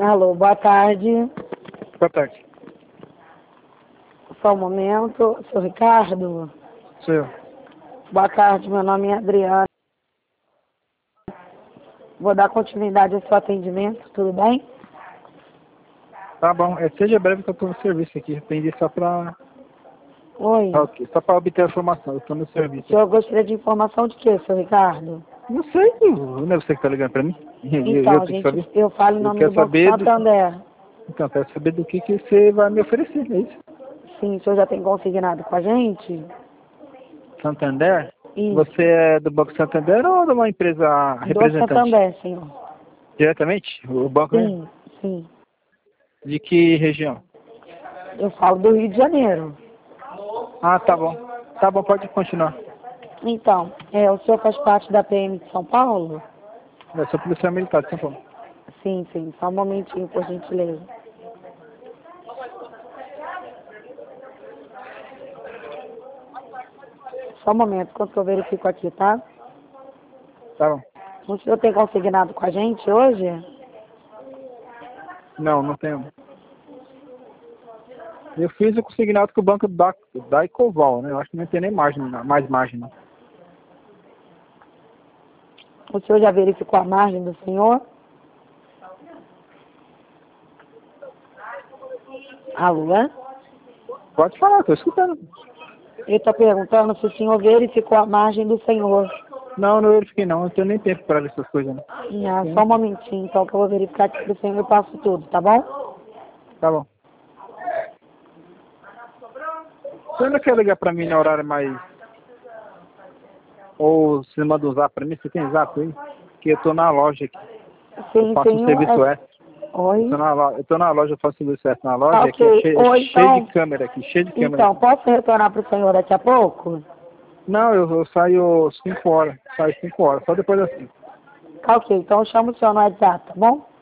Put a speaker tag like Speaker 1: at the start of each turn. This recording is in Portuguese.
Speaker 1: Alô, boa tarde.
Speaker 2: Boa tarde.
Speaker 1: Só um momento. Seu Ricardo?
Speaker 2: Sou eu.
Speaker 1: Boa tarde, meu nome é Adriana. Vou dar continuidade ao seu atendimento, tudo bem?
Speaker 2: Tá bom. Seja breve que eu tô no serviço aqui. Atendi só pra...
Speaker 1: Oi.
Speaker 2: Ok. Só pra obter a informação. Eu tô no
Speaker 1: O
Speaker 2: serviço.
Speaker 1: senhor gostaria de informação de quê, seu Ricardo?
Speaker 2: Não sei. Não é você que tá ligando pra mim?
Speaker 1: Então,
Speaker 2: Eu tenho que
Speaker 1: gente,
Speaker 2: saber.
Speaker 1: eu falo em
Speaker 2: Eu
Speaker 1: nome do
Speaker 2: quero
Speaker 1: Banco
Speaker 2: saber do...
Speaker 1: Santander.
Speaker 2: Então, quero saber do que você vai me oferecer. É isso?
Speaker 1: Sim, o senhor já tem consignado com a gente?
Speaker 2: Santander?
Speaker 1: Isso.
Speaker 2: Você é do Banco Santander ou de uma empresa
Speaker 1: Do
Speaker 2: representante?
Speaker 1: Santander, senhor.
Speaker 2: Diretamente? O banco é?
Speaker 1: Sim, sim.
Speaker 2: De que região?
Speaker 1: Eu falo do Rio de Janeiro.
Speaker 2: Ah, tá bom. Tá bom, pode continuar.
Speaker 1: Então, o senhor faz parte da PM de São Paulo?
Speaker 2: Eu sou policial militar de São Paulo.
Speaker 1: Sim, sim. Só um momentinho, por gentileza. Só um momento, enquanto eu verifico aqui, tá?
Speaker 2: Tá bom.
Speaker 1: O senhor tem consignado com a gente hoje?
Speaker 2: Não tenho. Eu fiz o consignado com o banco da Ecoval, né? Eu acho que não tem nem mais margem, não.
Speaker 1: O senhor já verificou a margem do senhor? Alô, é?
Speaker 2: Pode falar, tô escutando.
Speaker 1: Eu estou perguntando se o senhor verificou a margem do senhor.
Speaker 2: Não verifiquei não. Eu tenho nem tempo para ver essas coisas, não.
Speaker 1: Ah, só um momentinho, então, que eu vou verificar aqui pro senhor e passo tudo, tá bom?
Speaker 2: Tá bom. Você não quer ligar pra mim no horário mais... Ou você manda um zap pra mim? Você tem zap aí? Que eu tô na loja aqui. Eu
Speaker 1: Sim,
Speaker 2: faço um
Speaker 1: senhor.
Speaker 2: serviço extra.
Speaker 1: Oi?
Speaker 2: Eu tô na loja, eu faço serviço extra na loja,
Speaker 1: Tá,
Speaker 2: aqui é
Speaker 1: ok. Oi,
Speaker 2: cheio de
Speaker 1: então.
Speaker 2: câmera aqui, cheio de câmera
Speaker 1: Então,
Speaker 2: aqui.
Speaker 1: posso retornar pro senhor daqui a pouco?
Speaker 2: Não, eu saio 5 horas. Saio 5 horas, só depois das 5.
Speaker 1: Tá, ok. Então eu chamo o senhor no WhatsApp, tá bom?